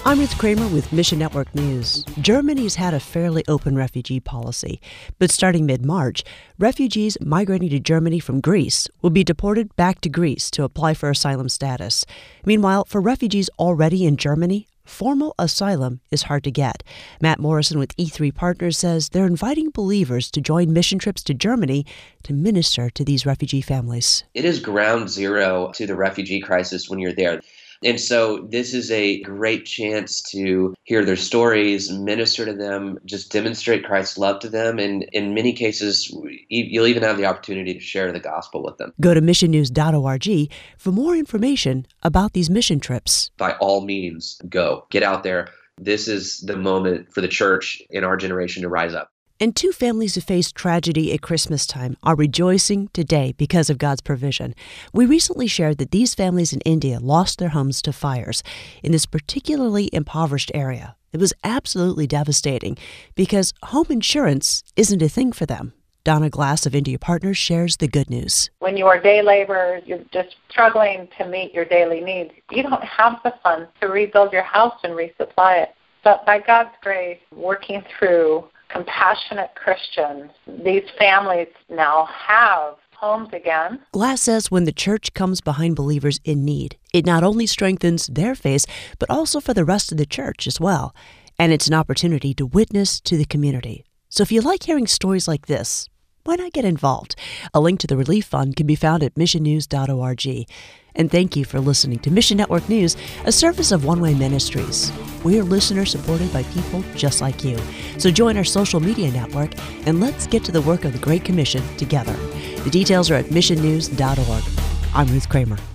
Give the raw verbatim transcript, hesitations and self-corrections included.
I'm Ruth Kramer with Mission Network News. Germany's had a fairly open refugee policy, but starting mid-March, refugees migrating to Germany from Greece will be deported back to Greece to apply for asylum status. Meanwhile, for refugees already in Germany, formal asylum is hard to get. Matt Morrison with E three Partners says they're inviting believers to join mission trips to Germany to minister to these refugee families. It is ground zero to the refugee crisis when you're there. And so this is a great chance to hear their stories, minister to them, just demonstrate Christ's love to them. And in many cases, you'll even have the opportunity to share the gospel with them. Go to mission news dot org for more information about these mission trips. By all means, go. Get out there. This is the moment for the church in our generation to rise up. And two families who faced tragedy at Christmas time are rejoicing today because of God's provision. We recently shared that these families in India lost their homes to fires in this particularly impoverished area. It was absolutely devastating because home insurance isn't a thing for them. Donna Glass of India Partners shares the good news. When you are day laborers, you're just struggling to meet your daily needs. You don't have the funds to rebuild your house and resupply it. But by God's grace, working through compassionate Christians, these families now have homes again. Glass says when the church comes behind believers in need, it not only strengthens their faith, but also for the rest of the church as well. And it's an opportunity to witness to the community. So if you like hearing stories like this, why not get involved? A link to the Relief Fund can be found at mission news dot org. And thank you for listening to Mission Network News, a service of One Way Ministries. We are listeners supported by people just like you. So join our social media network and let's get to the work of the Great Commission together. The details are at mission news dot org. I'm Ruth Kramer.